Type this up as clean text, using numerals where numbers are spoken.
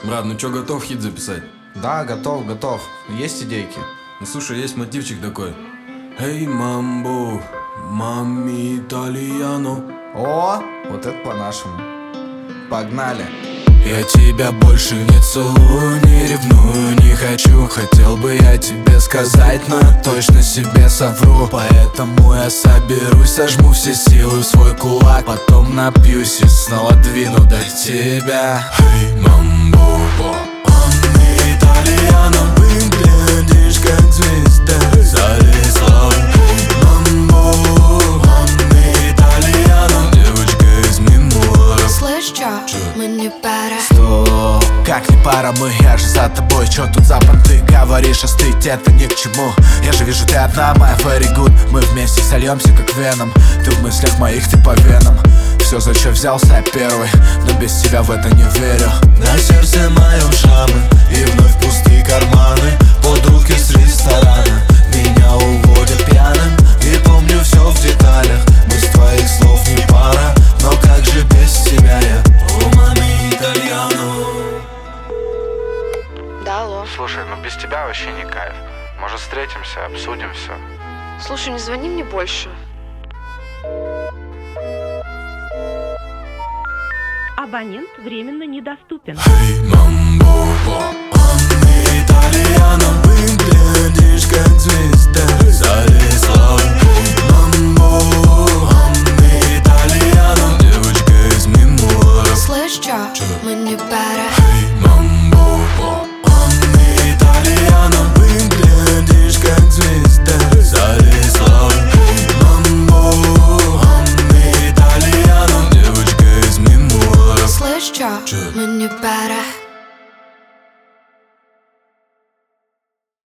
Брат, ну чё, готов хит записать? Да, готов. Есть идейки? Ну слушай, есть мотивчик такой. Эй, мамбо, мамми итальяно. О, вот это по-нашему. Погнали. Я тебя больше не целую, не ревную, не хочу. Хотел бы я тебе сказать, но я точно себе совру. Поэтому я соберусь, сожму все силы в свой кулак. Потом напьюсь и снова двину до тебя. Эй, мамбо, мамми итальяно. Выглядишь как звезда, зависла. Мамбо, мамми итальяно. Девочка из мемуаров. Слышь, чё? Мы не пара. Стоп, как не пара мы, я же за тобой. Чё тут за понты, говоришь, остыть это ни к чему. Я же вижу, ты одна моя, very good. Мы вместе сольемся как веном. Ты в мыслях моих, ты по венам. Все, за что взялся я первый, но без тебя в это не верю. На сердце моем шрамы и вновь пустые карманы. Под руки с ресторана меня уводят пьяным. И помню все в деталях, мы с твоих слов не пара. Но как же без тебя я? О, мами итальяно. Да, алло. Слушай, ну без тебя вообще не кайф. Может, встретимся, обсудим все. Слушай, не звони мне больше. Абонент временно недоступен. Эй, мамбо, мамми итальяно. Выглядишь как звезда, зависла. Мамбо, мамми итальяно. Девочка из мемуаров. Слышь, чё? Мы не пара. Эй, мамбо, мамми итальяно. Выглядишь как звезда, зависла. Мамбо, мамми итальяно. Девочка из мемуаров. Слышь, чё? Мы не пара.